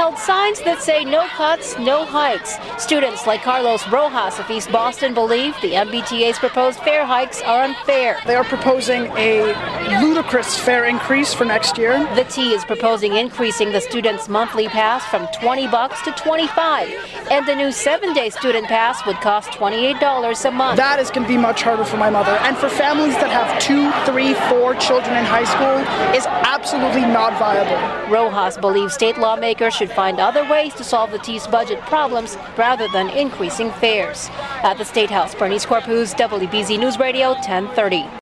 held signs that say no cuts, no hikes. Students like Carlos Rojas of East Boston believe the MBTA's proposed fare hikes are unfair. They are proposing a ludicrous fare increase for next year. The T is proposing increasing the student's monthly pass from $20 to $25, and the new 7-day student pass would cost $28 a month. That is going to be much harder for my mother, and for families that have 2, 3, 4 children in high school is absolutely not viable. Rojas believes state lawmakers should find other ways to solve the T's budget problems rather than increasing fares. At the State House, Bernice Corpuz, WBZ News Radio 1030.